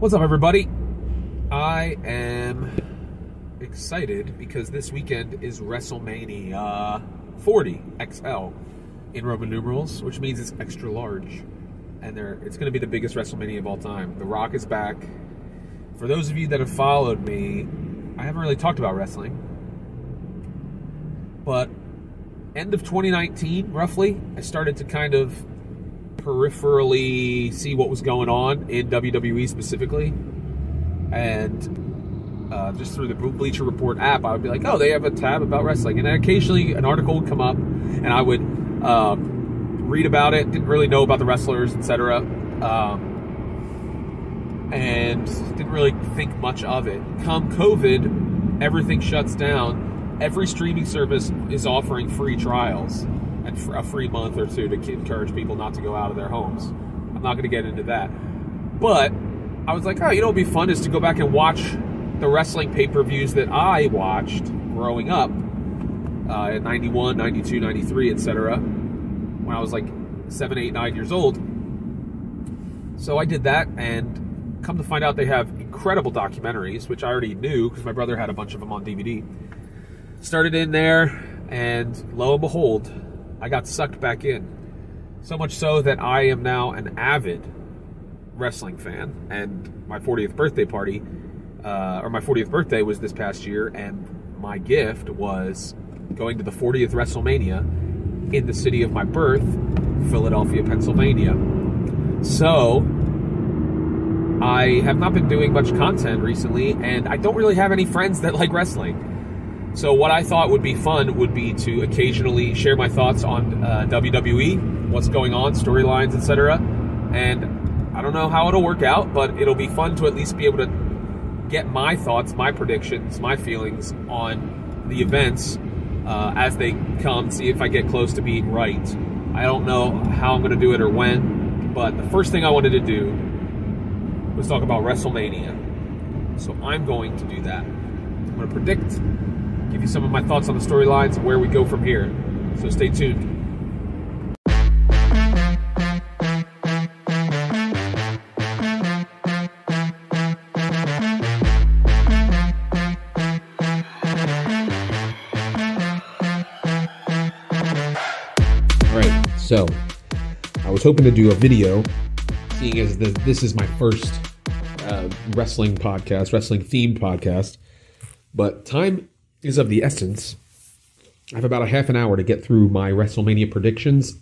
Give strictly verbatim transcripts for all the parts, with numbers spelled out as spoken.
What's up, everybody? I am excited because this weekend is WrestleMania forty X L in Roman numerals, which means it's extra large. And there, it's going to be the biggest WrestleMania of all time. The Rock is back. For those of you that have followed me, I haven't really talked about wrestling. But end of twenty nineteen, roughly, I started to kind of peripherally see what was going on in W W E specifically. And uh, just through the Bleacher Report app, I would be like, oh, they have a tab about wrestling. And then occasionally an article would come up, and I would um, read about it. Didn't really know about the wrestlers, et cetera. Um, and didn't really think much of it. Come COVID, everything shuts down. Every streaming service is offering free trials and a free month or two to encourage people not to go out of their homes. I'm not going to get into that. But I was like, oh, you know what would be fun is to go back and watch the wrestling pay-per-views that I watched growing up uh, in ninety-one, ninety-two, ninety-three, et cetera, when I was like seven, eight, nine years old. So I did that, and come to find out they have incredible documentaries, which I already knew because my brother had a bunch of them on D V D. Started in there, and lo and behold, I got sucked back in. So much so that I am now an avid wrestling fan. And my fortieth birthday party, uh, or my fortieth birthday was this past year, and my gift was going to the fortieth WrestleMania in the city of my birth, Philadelphia, Pennsylvania. So I have not been doing much content recently, and I don't really have any friends that like wrestling. So what I thought would be fun would be to occasionally share my thoughts on uh, W W E, what's going on, storylines, et cetera. And I don't know how it'll work out, but it'll be fun to at least be able to get my thoughts, my predictions, my feelings on the events uh, as they come, see if I get close to being right. I don't know how I'm going to do it or when, but the first thing I wanted to do was talk about WrestleMania. So I'm going to do that. I'm going to predict, give you some of my thoughts on the storylines and where we go from here. So stay tuned. Alright, so I was hoping to do a video, seeing as the, this is my first uh, wrestling podcast, wrestling themed podcast, but time is of the essence. I have about a half an hour to get through my WrestleMania predictions.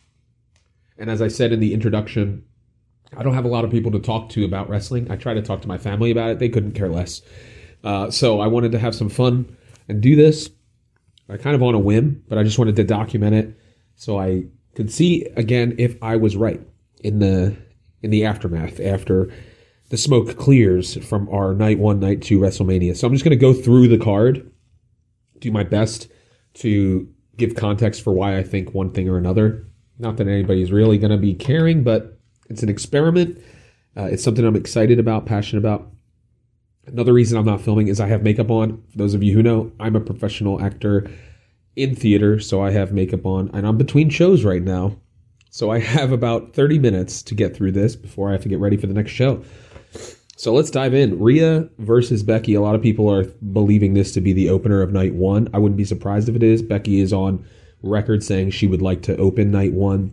And as I said in the introduction, I don't have a lot of people to talk to about wrestling. I try to talk to my family about it. They couldn't care less. Uh, so I wanted to have some fun and do this. I kind of on a whim, but I just wanted to document it so I could see again if I was right in the in the aftermath after the smoke clears from our night one, night two WrestleMania. So I'm just going to go through the card, do my best to give context for why I think one thing or another. Not that anybody's really going to be caring, but it's an experiment. Uh, it's something I'm excited about, passionate about. Another reason I'm not filming is I have makeup on. For those of you who know, I'm a professional actor in theater, so I have makeup on. And I'm between shows right now. So I have about thirty minutes to get through this before I have to get ready for the next show. So let's dive in. Rhea versus Becky. A lot of people are believing this to be the opener of night one. I wouldn't be surprised if it is. Becky is on record saying she would like to open night one.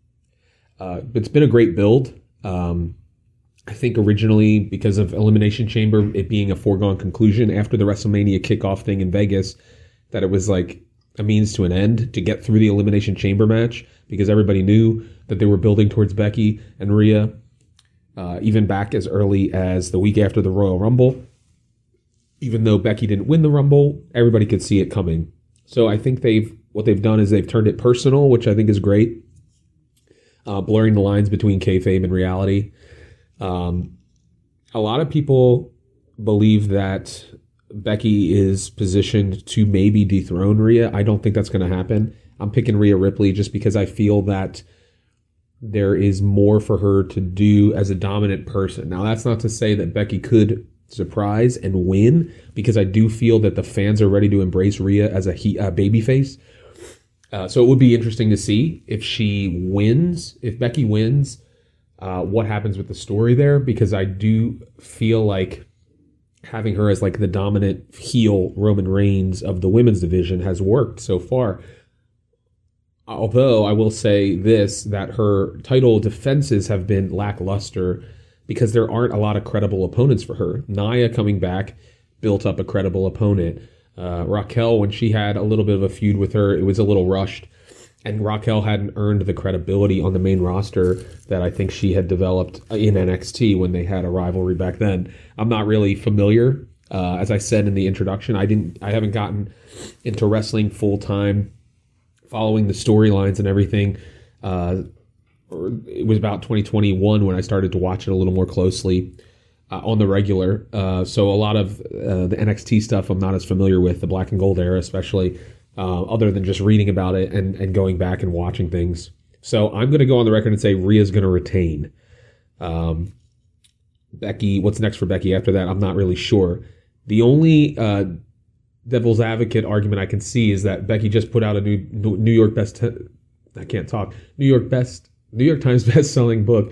Uh, it's been a great build. Um, I think originally, because of Elimination Chamber, it being a foregone conclusion after the WrestleMania kickoff thing in Vegas, that it was like a means to an end to get through the Elimination Chamber match, because everybody knew that they were building towards Becky and Rhea. Uh, even back as early as the week after the Royal Rumble. Even though Becky didn't win the Rumble, everybody could see it coming. So I think they've what they've done is they've turned it personal, which I think is great. Uh, blurring the lines between kayfabe and reality. Um, a lot of people believe that Becky is positioned to maybe dethrone Rhea. I don't think that's going to happen. I'm picking Rhea Ripley just because I feel that there is more for her to do as a dominant person. Now, that's not to say that Becky could surprise and win, because I do feel that the fans are ready to embrace Rhea as a, he, a babyface. Uh, so it would be interesting to see if she wins, if Becky wins. uh, what happens with the story there, because I do feel like having her as like the dominant heel Roman Reigns of the women's division has worked so far. Although I will say this, that her title defenses have been lackluster because there aren't a lot of credible opponents for her. Nia coming back built up a credible opponent. Uh, Raquel, when she had a little bit of a feud with her, it was a little rushed. And Raquel hadn't earned the credibility on the main roster that I think she had developed in N X T when they had a rivalry back then. I'm not really familiar. Uh, as I said in the introduction, I didn't. I haven't gotten into wrestling full time, following the storylines and everything. Uh, it was about twenty twenty-one when I started to watch it a little more closely uh, on the regular. Uh, so a lot of uh, the N X T stuff I'm not as familiar with, the Black and Gold era especially. Uh, other than just reading about it and, and going back and watching things. So I'm going to go on the record and say Rhea's going to retain. Um, Becky, what's next for Becky after that? I'm not really sure. The only uh, devil's advocate argument I can see is that Becky just put out a new New York best, I can't talk, New York best, New York Times best-selling book,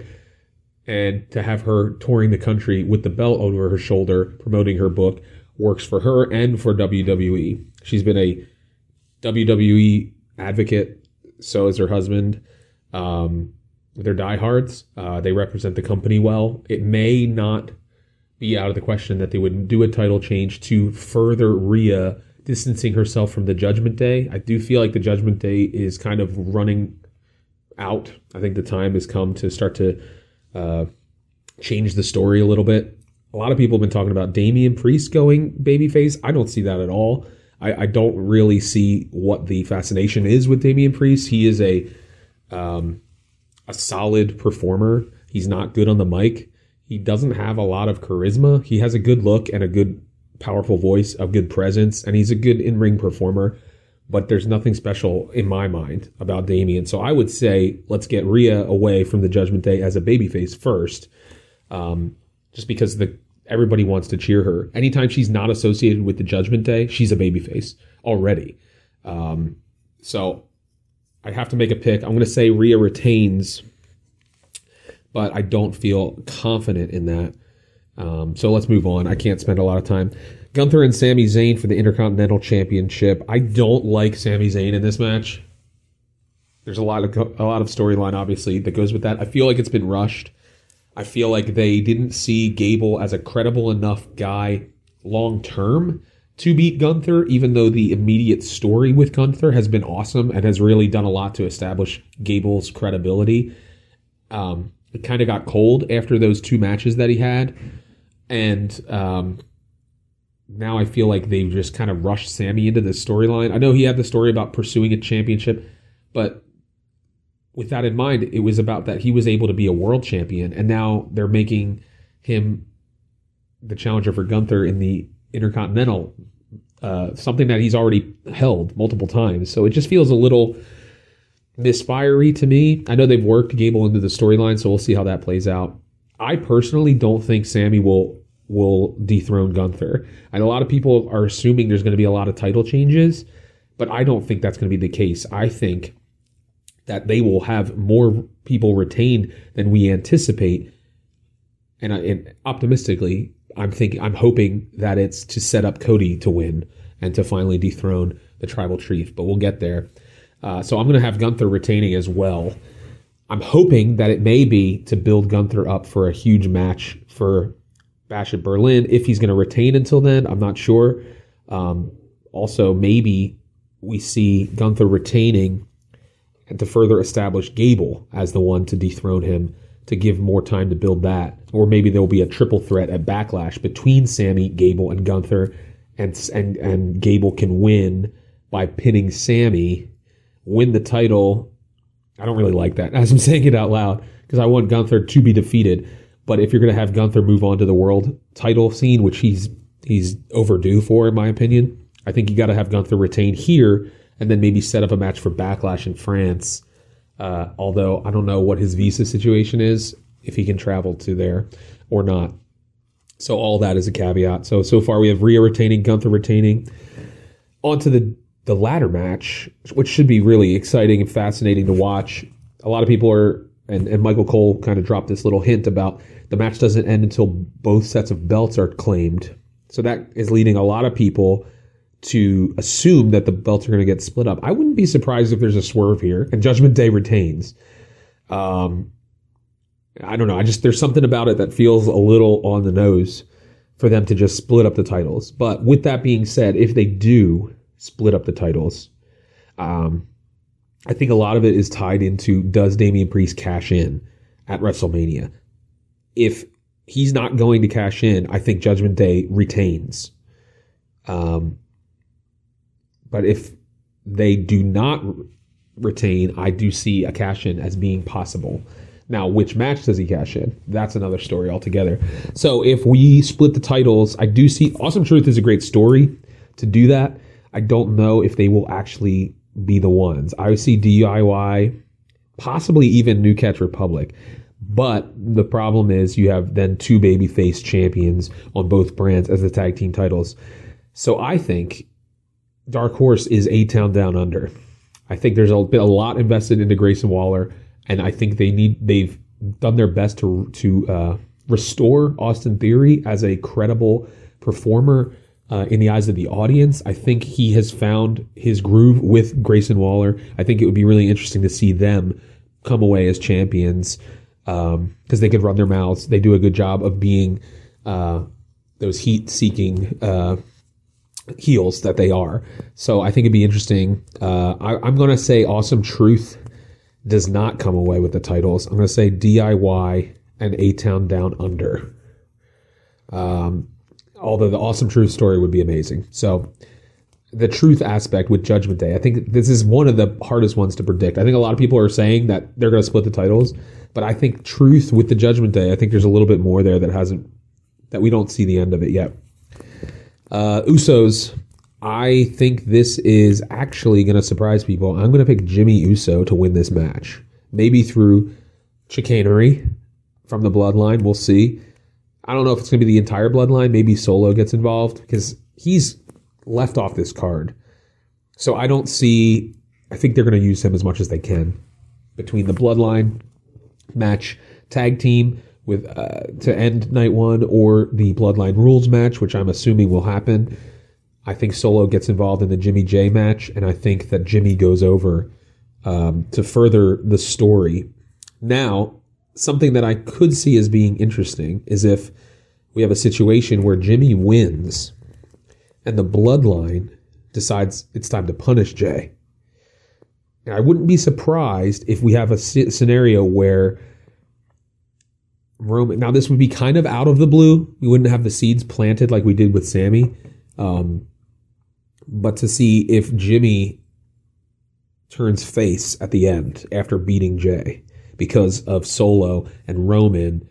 and to have her touring the country with the belt over her shoulder, promoting her book, works for her and for W W E. She's been a W W E advocate, so is her husband. Um, they're diehards. Uh, they represent the company well. It may not be out of the question that they would do a title change to further Rhea distancing herself from the Judgment Day. I do feel like the Judgment Day is kind of running out. I think the time has come to start to uh, change the story a little bit. A lot of people have been talking about Damian Priest going babyface. I don't see that at all. I, I don't really see what the fascination is with Damian Priest. He is a um, a solid performer. He's not good on the mic. He doesn't have a lot of charisma. He has a good look and a good, powerful voice, a good presence, and he's a good in-ring performer. But there's nothing special in my mind about Damian. So I would say let's get Rhea away from the Judgment Day as a babyface first, um, just because the everybody wants to cheer her. Anytime she's not associated with the Judgment Day, she's a babyface already. Um, so I have to make a pick. I'm going to say Rhea retains, but I don't feel confident in that. Um, so let's move on. I can't spend a lot of time. Gunther and Sami Zayn for the Intercontinental Championship. I don't like Sami Zayn in this match. There's a lot of a lot of storyline, obviously, that goes with that. I feel like it's been rushed. I feel like they didn't see Gable as a credible enough guy long-term to beat Gunther, even though the immediate story with Gunther has been awesome and has really done a lot to establish Gable's credibility. Um, it kind of got cold after those two matches that he had. And um, now I feel like they've just kind of rushed Sami into this storyline. I know he had the story about pursuing a championship, but with that in mind, it was about that he was able to be a world champion, and now they're making him the challenger for Gunther in the Intercontinental, uh, something that he's already held multiple times. So it just feels a little misfiery to me. I know they've worked Gable into the storyline, so we'll see how that plays out. I personally don't think Sami will will dethrone Gunther. And a lot of people are assuming there's going to be a lot of title changes, but I don't think that's going to be the case. I think that they will have more people retained than we anticipate. And, I, and optimistically, I'm thinking, I'm hoping that it's to set up Cody to win and to finally dethrone the Tribal Chief, but we'll get there. Uh, so I'm going to have Gunther retaining as well. I'm hoping that it may be to build Gunther up for a huge match for Bash at Berlin. If he's going to retain until then, I'm not sure. Um, also, maybe we see Gunther retaining and to further establish Gable as the one to dethrone him, to give more time to build that. Or maybe there will be a triple threat at Backlash between Sami, Gable, and Gunther, and and and Gable can win by pinning Sami, win the title. I don't really like that as I'm saying it out loud, because I want Gunther to be defeated. But if you're going to have Gunther move on to the world title scene, which he's he's overdue for, in my opinion, I think you got to have Gunther retain here, and then maybe set up a match for Backlash in France. Uh, although I don't know what his visa situation is, if he can travel to there or not. So all that is a caveat. So, so far we have Rhea retaining, Gunther retaining. On to the, the ladder match, which should be really exciting and fascinating to watch. A lot of people are and, and Michael Cole kind of dropped this little hint about the match doesn't end until both sets of belts are claimed. So that is leading a lot of people to assume that the belts are going to get split up. I wouldn't be surprised if there's a swerve here and Judgment Day retains. Um, I don't know. I just, there's something about it that feels a little on the nose for them to just split up the titles. But with that being said, if they do split up the titles, um, I think a lot of it is tied into, does Damian Priest cash in at WrestleMania? If he's not going to cash in, I think Judgment Day retains. Um, but if they do not retain, I do see a cash in as being possible. Now, which match does he cash in? That's another story altogether. So if we split the titles, I do see Awesome Truth is a great story to do that. I don't know if they will actually be the ones. I see D I Y, possibly even New Catch Republic. But the problem is you have then two babyface champions on both brands as the tag team titles. So I think Dark Horse is A-Town Down Under. I think there's a, been a lot invested into Grayson Waller, and I think they need they've done their best to to uh, restore Austin Theory as a credible performer uh, in the eyes of the audience. I think he has found his groove with Grayson Waller. I think it would be really interesting to see them come away as champions because um, they could run their mouths. They do a good job of being uh, those heat-seeking uh, heels that they are. So I think it'd be interesting. Uh, I, I'm going to say Awesome Truth does not come away with the titles. I'm going to say D I Y and A-Town Down Under. Um, although the Awesome Truth story would be amazing. So the truth aspect with Judgment Day, I think this is one of the hardest ones to predict. I think a lot of people are saying that they're going to split the titles, but I think truth with the Judgment Day, I think there's a little bit more there that hasn't, that we don't see the end of it yet. Uh, Usos, I think this is actually going to surprise people. I'm going to pick Jimmy Uso to win this match. Maybe through chicanery from the Bloodline. We'll see. I don't know if it's going to be the entire Bloodline. Maybe Solo gets involved because he's left off this card. So I don't see... I think they're going to use him as much as they can. Between the Bloodline match, tag team with uh, to end night one, or the Bloodline Rules match, which I'm assuming will happen. I think Solo gets involved in the Jimmy J match, and I think that Jimmy goes over um, to further the story. Now, something that I could see as being interesting is if we have a situation where Jimmy wins and the Bloodline decides it's time to punish Jay. And I wouldn't be surprised if we have a scenario where Roman... Now, this would be kind of out of the blue. We wouldn't have the seeds planted like we did with Sammy. Um, but to see if Jimmy turns face at the end after beating Jay because of Solo and Roman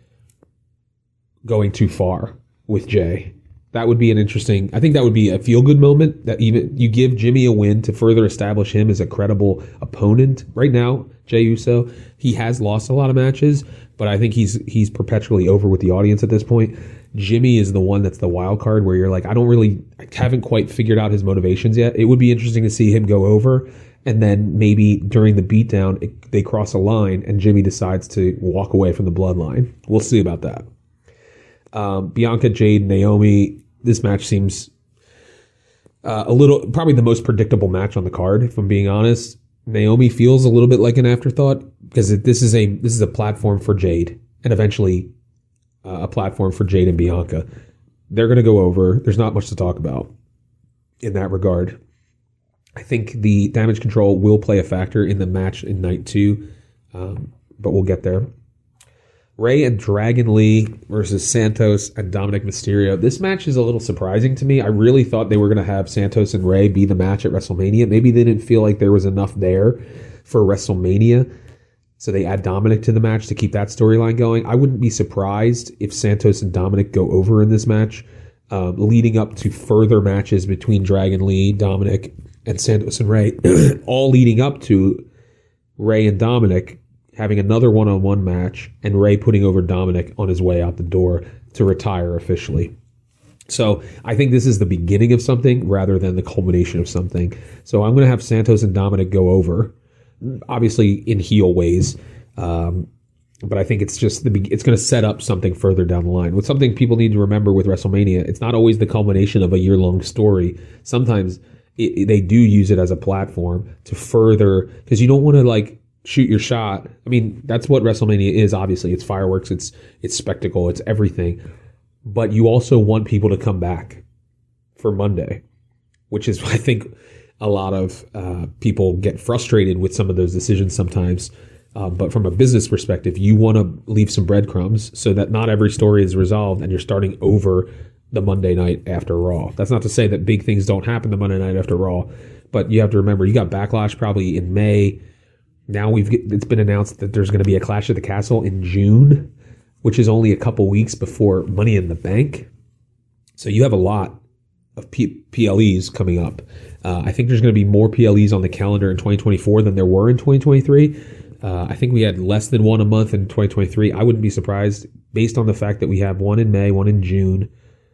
going too far with Jay. That would be an interesting... I think that would be a feel-good moment, that even you give Jimmy a win to further establish him as a credible opponent. Right now, Jey Uso, he has lost a lot of matches, but I think he's he's perpetually over with the audience at this point. Jimmy is the one that's the wild card where you're like, I don't really... I haven't quite figured out his motivations yet. It would be interesting to see him go over, and then maybe during the beatdown, it, they cross a line, and Jimmy decides to walk away from the Bloodline. We'll see about that. Um, Bianca, Jade, Naomi... This match seems uh, a little, probably the most predictable match on the card, if I'm being honest. Naomi feels a little bit like an afterthought because it, this is a this is a platform for Jade, and eventually uh, a platform for Jade and Bianca. They're going to go over. There's not much to talk about in that regard. I think the Damage Control will play a factor in the match in night two, um, but we'll get there. Rey and Dragon Lee versus Santos and Dominic Mysterio. This match is a little surprising to me. I really thought they were going to have Santos and Rey be the match at WrestleMania. Maybe they didn't feel like there was enough there for WrestleMania, so they add Dominic to the match to keep that storyline going. I wouldn't be surprised if Santos and Dominic go over in this match, um, leading up to further matches between Dragon Lee, Dominic, and Santos and Rey, all leading up to Rey and Dominic having another one-on-one match, and Rey putting over Dominic on his way out the door to retire officially. So I think this is the beginning of something rather than the culmination of something. So I'm going to have Santos and Dominic go over, obviously in heel ways. Um, But I think it's just the it's going to set up something further down the line. With something people need to remember with WrestleMania, it's not always the culmination of a year-long story. Sometimes it, they do use it as a platform to further, because you don't want to like shoot your shot. I mean, that's what WrestleMania is. Obviously, it's fireworks, it's it's spectacle, it's everything. But you also want people to come back for Monday, which is I think a lot of uh, people get frustrated with some of those decisions sometimes. Uh, but from a business perspective, you want to leave some breadcrumbs so that not every story is resolved and you're starting over the Monday night after Raw. That's not to say that big things don't happen the Monday night after Raw, but you have to remember you got Backlash probably in May. Now we've it's been announced that there's going to be a Clash at the Castle in June, which is only a couple weeks before Money in the Bank. So you have a lot of P- PLEs coming up. Uh, I think there's going to be more P L Es on the calendar in twenty twenty-four than there were in twenty twenty-three. Uh, I think we had less than one a month in twenty twenty-three. I wouldn't be surprised based on the fact that we have one in May, one in June.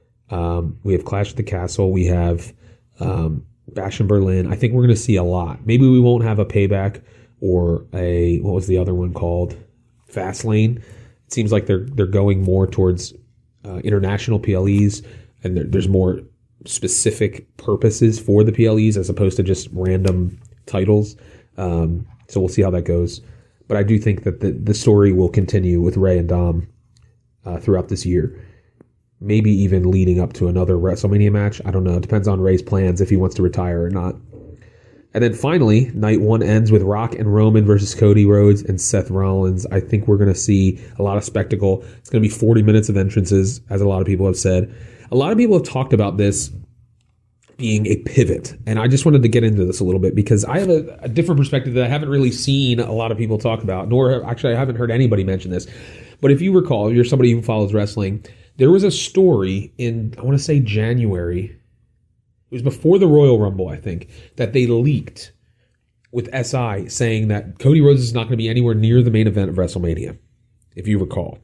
Um, we have Clash at the Castle. We have um, Bash in Berlin. I think we're going to see a lot. Maybe we won't have a Payback or a, what was the other one called? Fastlane. It seems like they're they're going more towards uh, international P L Es, and there, there's more specific purposes for the P L Es as opposed to just random titles. Um, so we'll see how that goes. But I do think that the, the story will continue with Rey and Dom uh, throughout this year. Maybe even leading up to another WrestleMania match. I don't know. It depends on Rey's plans if he wants to retire or not. And then finally, night one ends with Rock and Roman versus Cody Rhodes and Seth Rollins. I think we're going to see a lot of spectacle. It's going to be forty minutes of entrances, as a lot of people have said. A lot of people have talked about this being a pivot. And I just wanted to get into this a little bit because I have a, a different perspective that I haven't really seen a lot of people talk about, nor actually I haven't heard anybody mention this. But if you recall, if you're somebody who follows wrestling, there was a story in, I want to say January, it was before the Royal Rumble, I think, that they leaked with S I saying that Cody Rhodes is not going to be anywhere near the main event of WrestleMania, if you recall.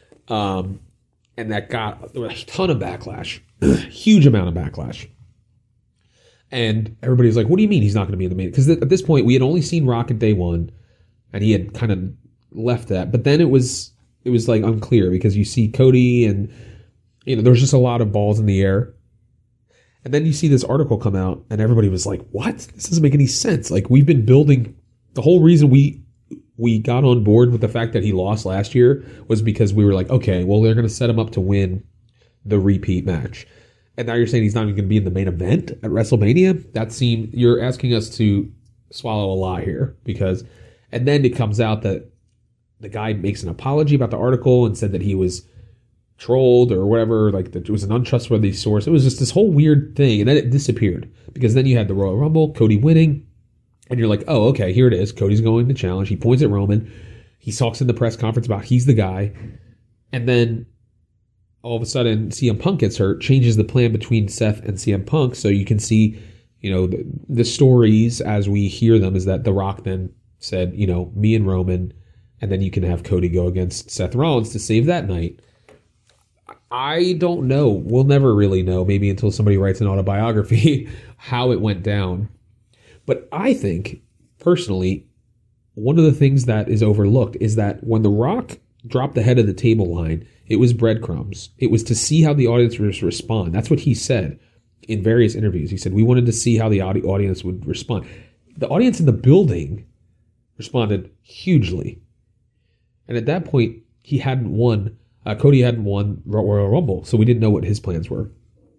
Um, and that got there was a ton of backlash, huge amount of backlash. And everybody's like, what do you mean he's not going to be in the main? Because at this point, we had only seen Rock at day one, and he had kind of left that. But then it was it was like unclear because you see Cody and, you know, there was just a lot of balls in the air. And then you see this article come out, and everybody was like, what? This doesn't make any sense. Like, we've been building, the whole reason we we got on board with the fact that he lost last year was because we were like, okay, well, they're going to set him up to win the repeat match. And now you're saying he's not even going to be in the main event at WrestleMania? That seemed, you're asking us to swallow a lot here because, and then it comes out that the guy makes an apology about the article and said that he was trolled or whatever, like that it was an untrustworthy source. It was just this whole weird thing, and then it disappeared because then you had the Royal Rumble, Cody winning, and you're like, oh, okay, here it is. Cody's going to challenge. He points at Roman. He talks in the press conference about he's the guy, and then all of a sudden C M Punk gets hurt, changes the plan between Seth and C M Punk, so you can see, you know, the, the stories as we hear them is that The Rock then said, you know, me and Roman, and then you can have Cody go against Seth Rollins to save that night. I don't know. We'll never really know, maybe until somebody writes an autobiography, how it went down. But I think, personally, one of the things that is overlooked is that when The Rock dropped the head of the table line, it was breadcrumbs. It was to see how the audience would respond. That's what he said in various interviews. He said, we wanted to see how the audience would respond. The audience in the building responded hugely. And at that point, he hadn't won. Uh, Cody hadn't won Royal Rumble, so we didn't know what his plans were.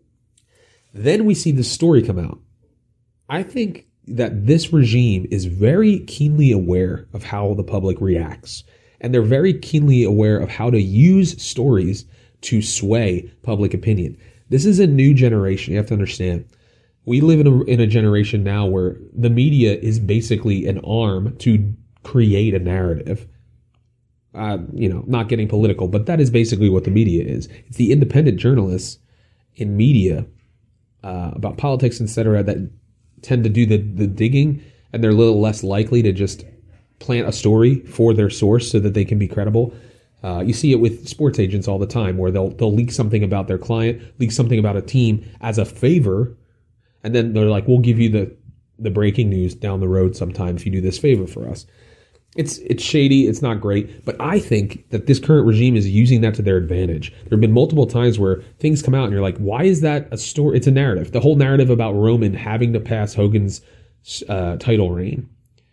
Then we see this story come out. I think that this regime is very keenly aware of how the public reacts. And they're very keenly aware of how to use stories to sway public opinion. This is a new generation. You have to understand. We live in a, in a generation now where the media is basically an arm to create a narrative. Uh, you know, not getting political, but that is basically what the media is. It's the independent journalists in media uh, about politics, et cetera, that tend to do the, the digging, and they're a little less likely to just plant a story for their source so that they can be credible. Uh, you see it with sports agents all the time where they'll they'll leak something about their client, leak something about a team as a favor, and then they're like, we'll give you the, the breaking news down the road sometime if you do this favor for us. It's it's shady. It's not great. But I think that this current regime is using that to their advantage. There have been multiple times where things come out and you're like, why is that a story? It's a narrative. The whole narrative about Roman having to pass Hogan's uh, title reign.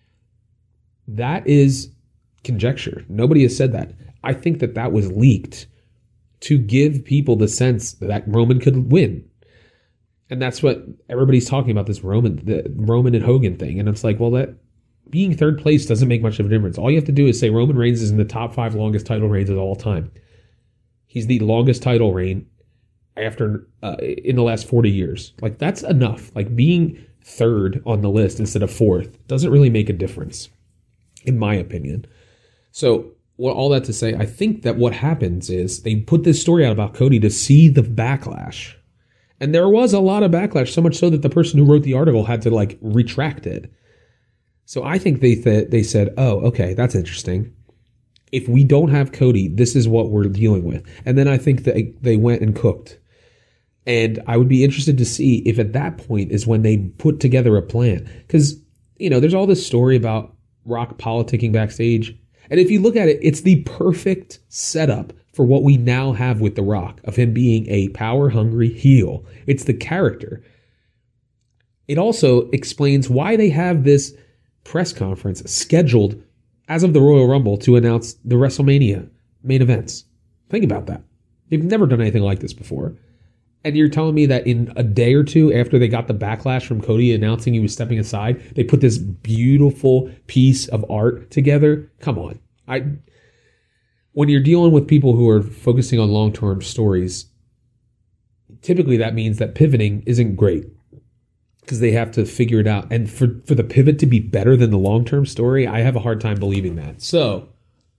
That is conjecture. Nobody has said that. I think that that was leaked to give people the sense that Roman could win. And that's what everybody's talking about, this Roman, the Roman and Hogan thing. And it's like, well, that being third place doesn't make much of a difference. All you have to do is say Roman Reigns is in the top five longest title reigns of all time. He's the longest title reign after uh, in the last forty years. Like, that's enough. Like, being third on the list instead of fourth doesn't really make a difference, in my opinion. So, well, all that to say, I think that what happens is they put this story out about Cody to see the backlash. And there was a lot of backlash, so much so that the person who wrote the article had to, like, retract it. So I think they th- they said, oh, okay, that's interesting. If we don't have Cody, this is what we're dealing with. And then I think that they went and cooked. And I would be interested to see if at that point is when they put together a plan. Because, you know, there's all this story about Rock politicking backstage. And if you look at it, it's the perfect setup for what we now have with The Rock, of him being a power-hungry heel. It's the character. It also explains why they have this press conference scheduled as of the Royal Rumble to announce the WrestleMania main events. Think about that. They've never done anything like this before. And you're telling me that in a day or two after they got the backlash from Cody announcing he was stepping aside, they put this beautiful piece of art together? Come on. I when you're dealing with people who are focusing on long-term stories, typically that means that pivoting isn't great, because they have to figure it out. And for, for the pivot to be better than the long-term story, I have a hard time believing that. So,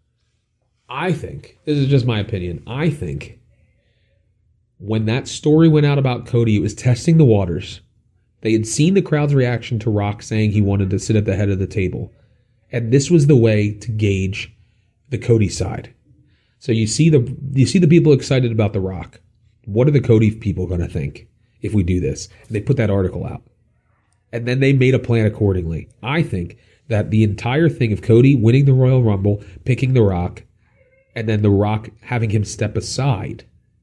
I think, this is just my opinion, I think when that story went out about Cody, it was testing the waters. They had seen the crowd's reaction to Rock saying he wanted to sit at the head of the table. And this was the way to gauge the Cody side. So you see the you see the people excited about The Rock. What are the Cody people going to think if we do this? And they put that article out. And then they made a plan accordingly. I think that the entire thing of Cody winning the Royal Rumble, picking The Rock, and then The Rock having him step aside.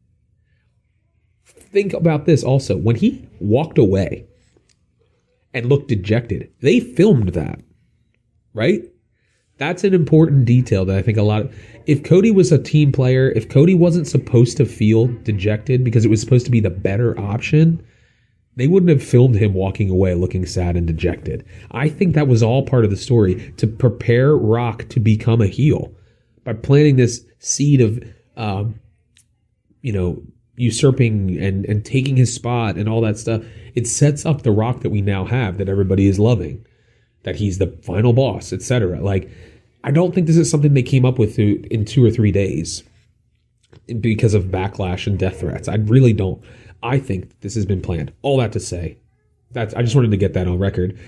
Think about this also. When he walked away and looked dejected, they filmed that, right? That's an important detail that I think a lot of... If Cody was a team player, if Cody wasn't supposed to feel dejected because it was supposed to be the better option, they wouldn't have filmed him walking away looking sad and dejected. I think that was all part of the story to prepare Rock to become a heel by planting this seed of, um, you know, usurping and, and taking his spot and all that stuff. It sets up the Rock that we now have, that everybody is loving, that he's the final boss, et cetera. Like, I don't think this is something they came up with in two or three days because of backlash and death threats. I really don't. I think this has been planned. All that to say, that's, I just wanted to get that on record.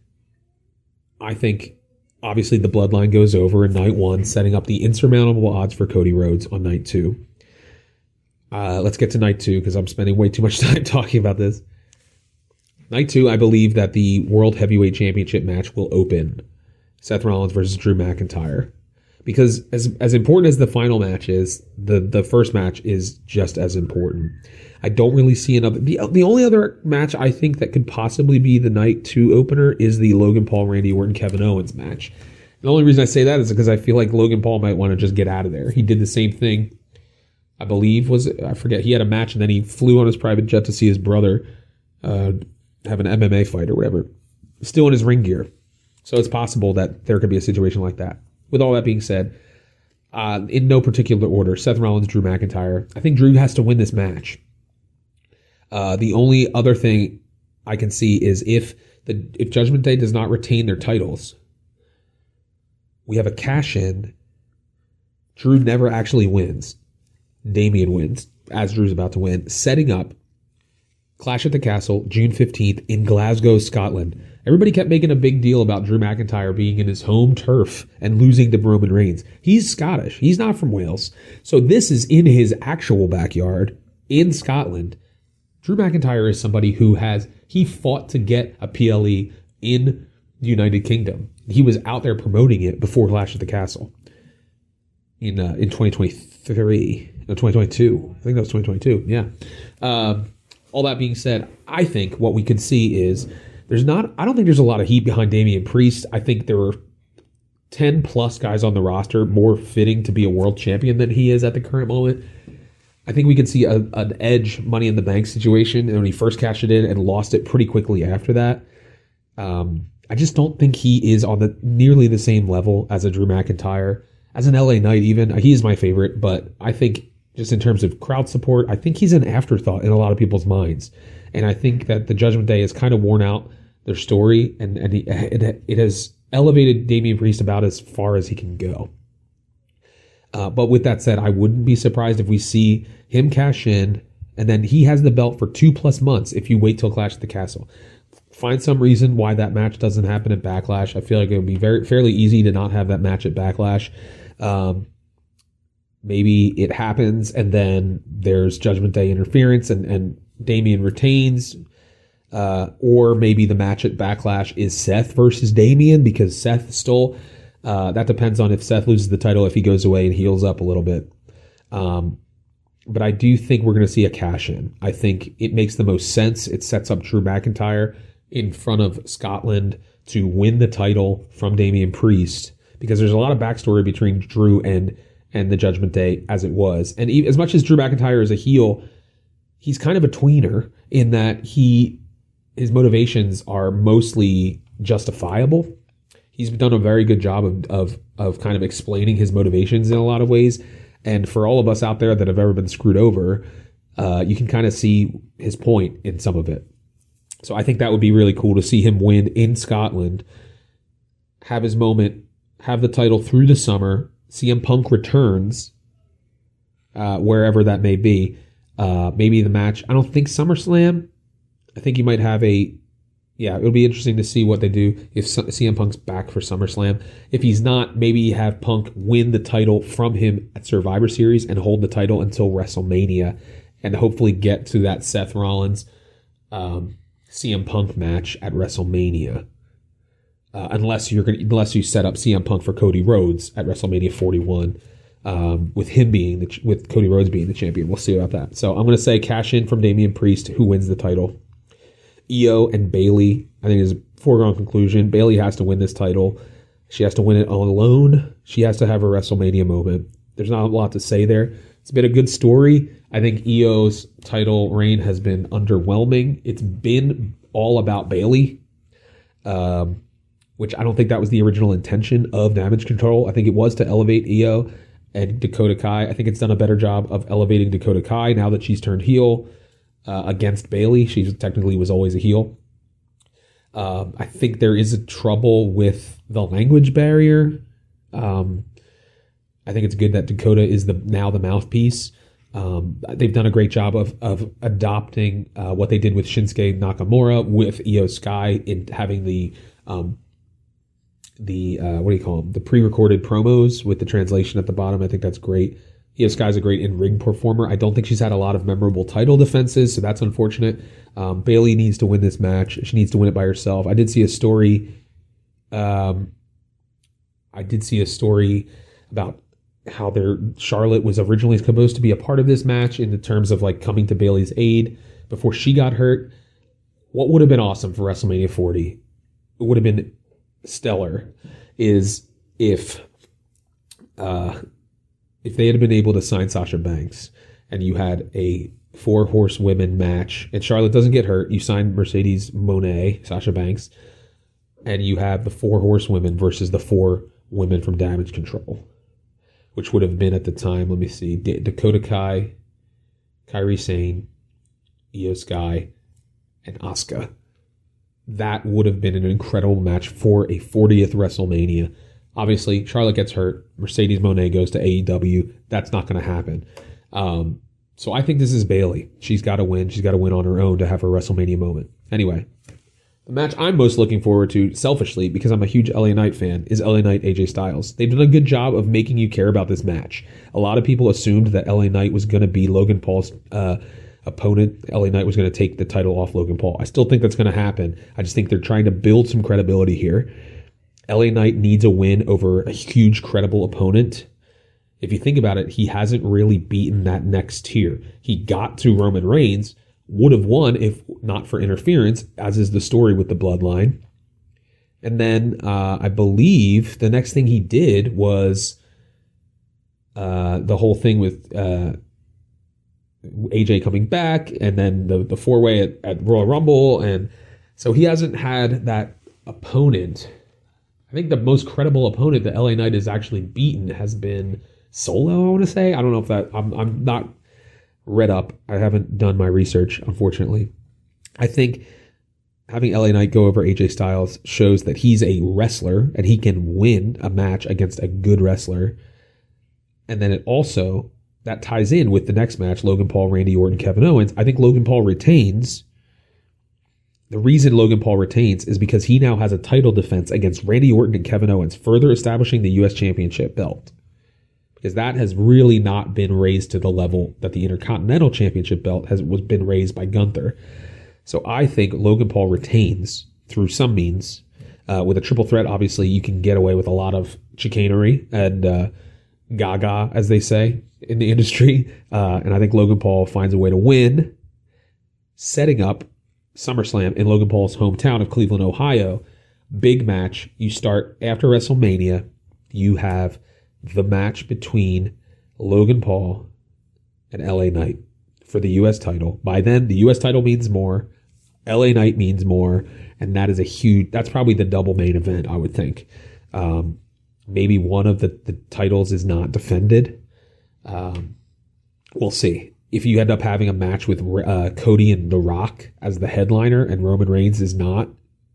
I think, obviously, the bloodline goes over in night one, setting up the insurmountable odds for Cody Rhodes on night two. Uh, let's get to night two, because I'm spending way too much time talking about this. Night two, I believe that the World Heavyweight Championship match will open Seth Rollins versus Drew McIntyre. Because as as important as the final match is, the, the first match is just as important. I don't really see another... The, the only other match I think that could possibly be the night two opener is the Logan Paul, Randy Orton, Kevin Owens match. The only reason I say that is because I feel like Logan Paul might want to just get out of there. He did the same thing, I believe, was it? I forget. He had a match and then he flew on his private jet to see his brother uh, have an M M A fight or whatever. Still in his ring gear. So it's possible that there could be a situation like that. With all that being said, uh, in no particular order, Seth Rollins, Drew McIntyre. I think Drew has to win this match. Uh, the only other thing I can see is if the if Judgment Day does not retain their titles, we have a cash-in. Drew never actually wins. Damian wins, as Drew's about to win, setting up Clash at the Castle, June fifteenth, in Glasgow, Scotland. Everybody kept making a big deal about Drew McIntyre being in his home turf and losing to Roman Reigns. He's Scottish. He's not from Wales. So this is in his actual backyard in Scotland. Drew McIntyre is somebody who has, he fought to get a P L E in the United Kingdom. he was out there promoting it before Clash at the Castle in uh, in twenty twenty-three, no, twenty twenty-two. I think that was twenty twenty-two. Yeah. Um, all that being said, I think what we could see is there's not. I don't think there's a lot of heat behind Damian Priest. I think there are ten plus guys on the roster more fitting to be a world champion than he is at the current moment. I think we could see a, an Edge Money in the Bank situation when he first cashed it in and lost it pretty quickly after that. Um, I just don't think he is on the nearly the same level as a Drew McIntyre, as an L A Knight even. He is my favorite, but I think just in terms of crowd support, I think he's an afterthought in a lot of people's minds. And I think that the Judgment Day has kind of worn out their story, and, and he, it, it has elevated Damian Priest about as far as he can go. Uh, but with that said, I wouldn't be surprised if we see him cash in, and then he has the belt for two plus months if you wait till Clash at the Castle. Find some reason why that match doesn't happen at Backlash. I feel like it would be very fairly easy to not have that match at Backlash. Um, maybe it happens, and then there's Judgment Day interference, and, and Damian retains. Uh, or maybe the match at Backlash is Seth versus Damian, because Seth stole... Uh, that depends on if Seth loses the title, if he goes away and heals up a little bit. Um, but I do think we're going to see a cash in. I think it makes the most sense. It sets up Drew McIntyre in front of Scotland to win the title from Damian Priest, because there's a lot of backstory between Drew and and the Judgment Day as it was. And even, as much as Drew McIntyre is a heel, he's kind of a tweener in that he his motivations are mostly justifiable. He's done a very good job of, of of kind of explaining his motivations in a lot of ways. And for all of us out there that have ever been screwed over, uh, you can kind of see his point in some of it. So I think that would be really cool to see him win in Scotland, have his moment, have the title through the summer. C M Punk returns, uh, wherever that may be. Uh, maybe the match, I don't think SummerSlam. I think you might have a... Yeah, it'll be interesting to see what they do if C M Punk's back for SummerSlam. If he's not, maybe have Punk win the title from him at Survivor Series and hold the title until WrestleMania, and hopefully get to that Seth Rollins um, C M Punk match at WrestleMania. Uh, unless you're gonna, unless you set up C M Punk for Cody Rhodes at WrestleMania forty-one, um, with him being the, with Cody Rhodes being the champion. We'll see about that. So I'm going to say cash in from Damian Priest, who wins the title. Io and Bayley, I think, is a foregone conclusion. Bayley has to win this title. She has to win it alone. She has to have a WrestleMania moment. There's not a lot to say there. It's been a good story. I think Io's title reign has been underwhelming. It's been all about Bayley, um, which I don't think that was the original intention of Damage Control. I think it was to elevate Io and Dakota Kai. I think it's done a better job of elevating Dakota Kai now that she's turned heel. Uh, against Bayley. She technically was always a heel. Um, I think there is a trouble with the language barrier. Um, I think it's good that Dakota is the now the mouthpiece. Um, they've done a great job of of adopting uh, what they did with Shinsuke Nakamura with Io Sky in having the um, the uh, what do you call them? The pre-recorded promos with the translation at the bottom. I think that's great. Io Sky's a great in-ring performer. I don't think she's had a lot of memorable title defenses, so that's unfortunate. Um, Bayley needs to win this match. She needs to win it by herself. I did see a story. Um, I did see a story about how their Charlotte was originally supposed to be a part of this match in the terms of like coming to Bayley's aid before she got hurt. What would have been awesome for WrestleMania forty? It would have been stellar. Is if. Uh, If they had been able to sign Sasha Banks and you had a four horsewomen match and Charlotte doesn't get hurt, you sign Mercedes Moné, Sasha Banks, and you have the four horsewomen versus the four women from Damage Control, which would have been at the time, let me see, D- Dakota Kai, Kairi Sane, Io Sky, and Asuka. That would have been an incredible match for a fortieth WrestleMania. Obviously, Charlotte gets hurt. Mercedes Moné goes to A E W. That's not going to happen. Um, so I think this is Bayley. She's got to win. She's got to win on her own to have her WrestleMania moment. Anyway, the match I'm most looking forward to, selfishly, because I'm a huge L A Knight fan, is L A Knight A J Styles. They've done a good job of making you care about this match. A lot of people assumed that L A Knight was going to be Logan Paul's uh, opponent. L A Knight was going to take the title off Logan Paul. I still think that's going to happen. I just think they're trying to build some credibility here. L A Knight needs a win over a huge, credible opponent. If you think about it, he hasn't really beaten that next tier. He got to Roman Reigns, would have won if not for interference, as is the story with the Bloodline. And then uh, I believe the next thing he did was uh, the whole thing with uh, A J coming back, and then the, the four-way at, at Royal Rumble. And so he hasn't had that opponent. I think the most credible opponent that L A Knight has actually beaten has been Solo, I want to say. I don't know if that... I'm, I'm not read up. I haven't done my research, unfortunately. I think having L A Knight go over A J Styles shows that he's a wrestler and he can win a match against a good wrestler. And then it also... that ties in with the next match, Logan Paul, Randy Orton, Kevin Owens. I think Logan Paul retains. The reason Logan Paul retains is because he now has a title defense against Randy Orton and Kevin Owens, further establishing the U S Championship belt. Because that has really not been raised to the level that the Intercontinental Championship belt has was been raised by Gunther. So I think Logan Paul retains through some means. Uh, with a triple threat, obviously, you can get away with a lot of chicanery and uh, gaga, as they say in the industry. Uh, and I think Logan Paul finds a way to win, setting up SummerSlam in Logan Paul's hometown of Cleveland, Ohio. Big match. You start after WrestleMania. You have the match between Logan Paul and L A Knight for the U S title. By then, the U S title means more. L A Knight means more. And that is a huge, that's probably the double main event, I would think. Um, maybe one of the, the titles is not defended. Um, we'll see. If you end up having a match with uh, Cody and The Rock as the headliner and Roman Reigns is not,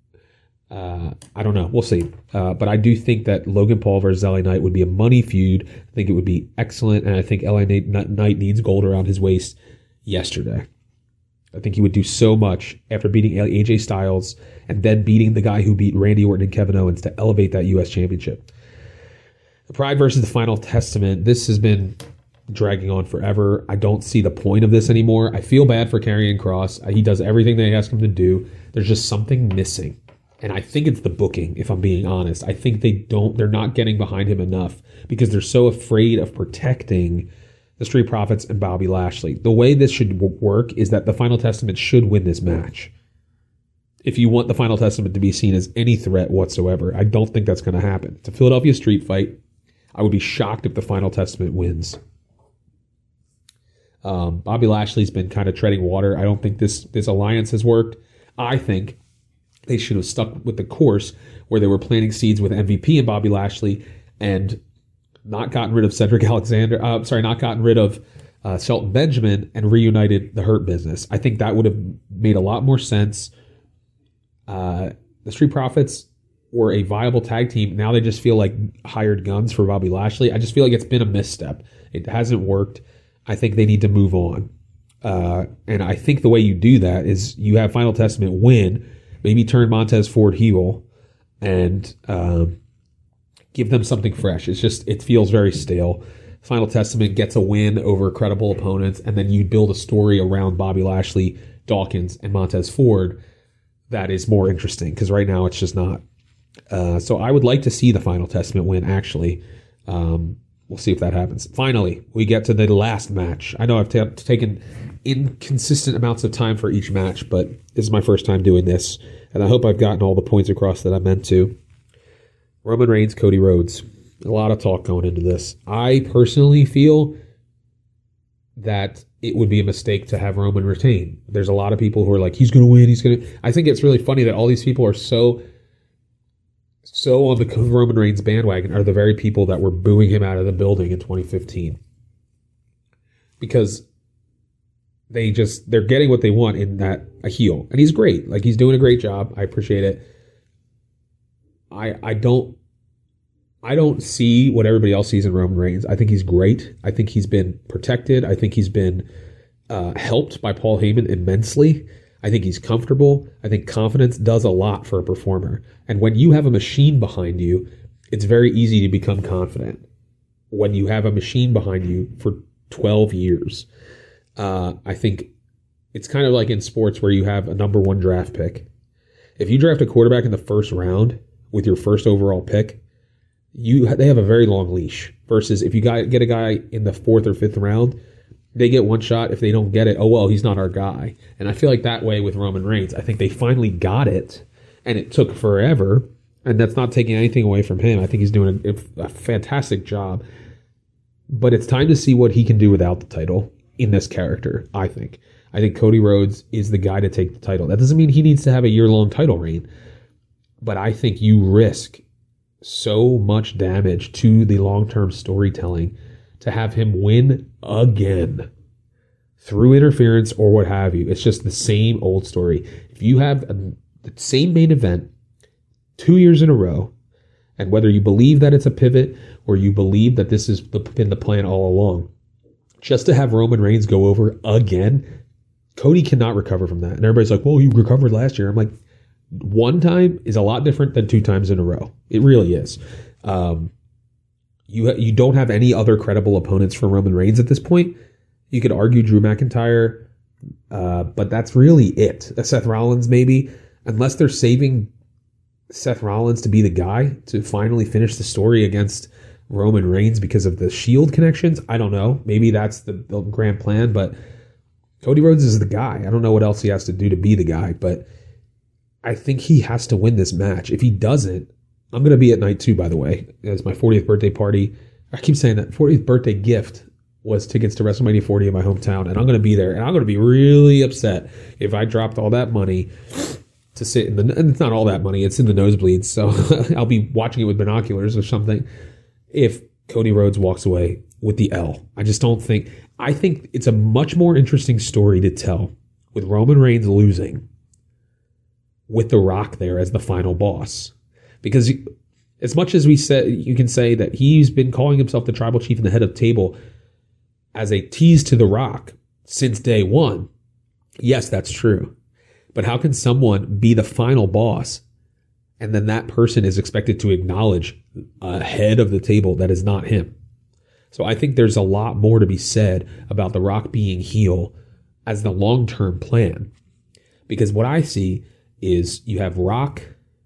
uh, I don't know. We'll see. Uh, but I do think that Logan Paul versus L A Knight would be a money feud. I think it would be excellent. And I think L A Knight needs gold around his waist yesterday. I think he would do so much after beating A J Styles and then beating the guy who beat Randy Orton and Kevin Owens to elevate that U S Championship. The Pride versus the Final Testament. This has been dragging on forever. I don't see the point of this anymore. I feel bad for Karrion Kross. He does everything they ask him to do. There's just something missing. And I think it's the booking, if I'm being honest. I think they don't, they're not getting behind him enough because they're so afraid of protecting the Street Profits and Bobby Lashley. The way this should work is that the Final Testament should win this match. If you want the Final Testament to be seen as any threat whatsoever, I don't think that's going to happen. It's a Philadelphia street fight. I would be shocked if the Final Testament wins. Um, Bobby Lashley's been kind of treading water. I don't think this, this alliance has worked. I think they should have stuck with the course where they were planting seeds with M V P and Bobby Lashley and not gotten rid of Cedric Alexander. Uh, sorry, not gotten rid of uh, Shelton Benjamin and reunited the Hurt Business. I think that would have made a lot more sense. Uh, the Street Profits were a viable tag team. Now they just feel like hired guns for Bobby Lashley. I just feel like it's been a misstep. It hasn't worked. I think they need to move on. Uh, and I think the way you do that is you have Final Testament win, maybe turn Montez Ford heel, and um, give them something fresh. It's just, it feels very stale. Final Testament gets a win over credible opponents, and then you build a story around Bobby Lashley, Dawkins, and Montez Ford that is more interesting, because right now it's just not. Uh, so I would like to see the Final Testament win, actually. Um, we'll see if that happens. Finally, we get to the last match. I know I've t- taken inconsistent amounts of time for each match, but this is my first time doing this, and I hope I've gotten all the points across that I meant to. Roman Reigns, Cody Rhodes. A lot of talk going into this. I personally feel that it would be a mistake to have Roman retain. There's a lot of people who are like, he's going to win, he's going to... I think it's really funny that all these people are so... so on the Roman Reigns bandwagon are the very people that were booing him out of the building in twenty fifteen. Because they just, they're getting what they want in that a heel. And he's great. Like, he's doing a great job. I appreciate it. I I don't I don't see what everybody else sees in Roman Reigns. I think he's great. I think he's been protected. I think he's been uh, helped by Paul Heyman immensely. I think he's comfortable. I think confidence does a lot for a performer. And when you have a machine behind you, it's very easy to become confident. When you have a machine behind you for twelve years, uh, I think it's kind of like in sports where you have a number one draft pick. If you draft a quarterback in the first round with your first overall pick, you they have a very long leash. Versus if you got, get a guy in the fourth or fifth round, they get one shot. If they don't get it, oh well, he's not our guy. And I feel like that way with Roman Reigns. I think they finally got it, and it took forever. And that's not taking anything away from him. I think he's doing a, a fantastic job. But it's time to see what he can do without the title in this character, I think. I think Cody Rhodes is the guy to take the title. That doesn't mean he needs to have a year-long title reign. But I think you risk so much damage to the long-term storytelling to have him win again through interference or what have you. It's just the same old story. If you have a, the same main event two years in a row, and whether you believe that it's a pivot or you believe that this has been the plan all along, just to have Roman Reigns go over again, Cody cannot recover from that. And everybody's like, well, he recovered last year. I'm like, one time is a lot different than two times in a row. It really is. Um, you you don't have any other credible opponents for Roman Reigns at this point. You could argue Drew McIntyre, uh, but that's really it. Uh, Seth Rollins maybe, unless they're saving Seth Rollins to be the guy to finally finish the story against Roman Reigns because of the Shield connections. I don't know. Maybe that's the, the grand plan, but Cody Rhodes is the guy. I don't know what else he has to do to be the guy, but I think he has to win this match. If he doesn't, I'm going to be at night two, by the way. It's my fortieth birthday party. I keep saying that fortieth birthday gift was tickets to WrestleMania forty in my hometown, and I'm going to be there, and I'm going to be really upset if I dropped all that money to sit in the, and it's not all that money, it's in the nosebleeds, so I'll be watching it with binoculars or something, if Cody Rhodes walks away with the L. I just don't think, I think it's a much more interesting story to tell with Roman Reigns losing with The Rock there as the final boss. Because as much as we said, you can say that he's been calling himself the tribal chief and the head of the table as a tease to The Rock since day one. Yes, that's true. But how can someone be the final boss and then that person is expected to acknowledge a head of the table that is not him? So I think there's a lot more to be said about The Rock being heel as the long-term plan. Because what I see is you have Rock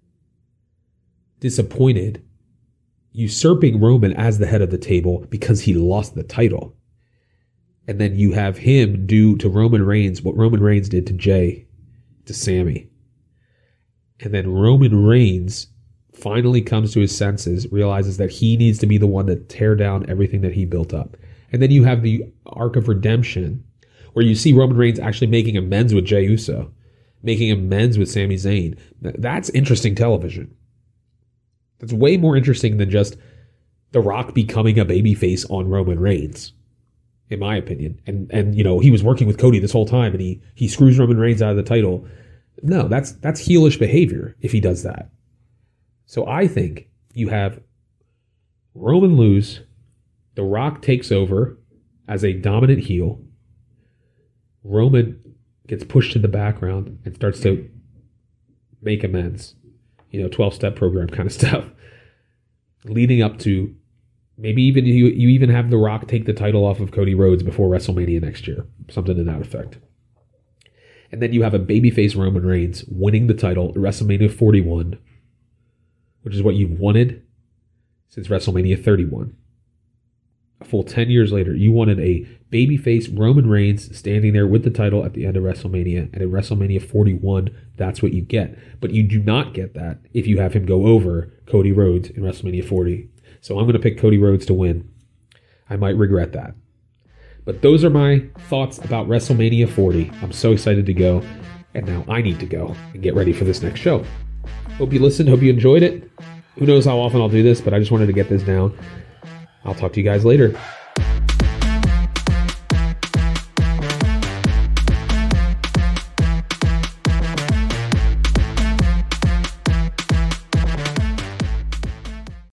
disappointed, usurping Roman as the head of the table because he lost the title. And then you have him do to Roman Reigns what Roman Reigns did to Jay, to Sammy. And then Roman Reigns finally comes to his senses, realizes that he needs to be the one to tear down everything that he built up. And then you have the arc of redemption, where you see Roman Reigns actually making amends with Jey Uso, making amends with Sami Zayn. That's interesting television. That's way more interesting than just The Rock becoming a babyface on Roman Reigns, in my opinion. And, and you know, he was working with Cody this whole time, and he he screws Roman Reigns out of the title. No, that's that's heelish behavior if he does that. So I think you have Roman lose, The Rock takes over as a dominant heel, Roman gets pushed to the background and starts to make amends. You know, twelve-step program kind of stuff. Leading up to maybe even you, you even have The Rock take the title off of Cody Rhodes before WrestleMania next year. Something to that effect. And then you have a babyface Roman Reigns winning the title at WrestleMania forty-one, which is what you've wanted since WrestleMania thirty-one. A full ten years later, you wanted a babyface Roman Reigns standing there with the title at the end of WrestleMania, and at WrestleMania forty-one, that's what you get. But you do not get that if you have him go over Cody Rhodes in WrestleMania forty. So I'm going to pick Cody Rhodes to win. I might regret that. But those are my thoughts about WrestleMania forty. I'm so excited to go, and now I need to go and get ready for this next show. Hope you listened. Hope you enjoyed it. Who knows how often I'll do this, but I just wanted to get this down. I'll talk to you guys later.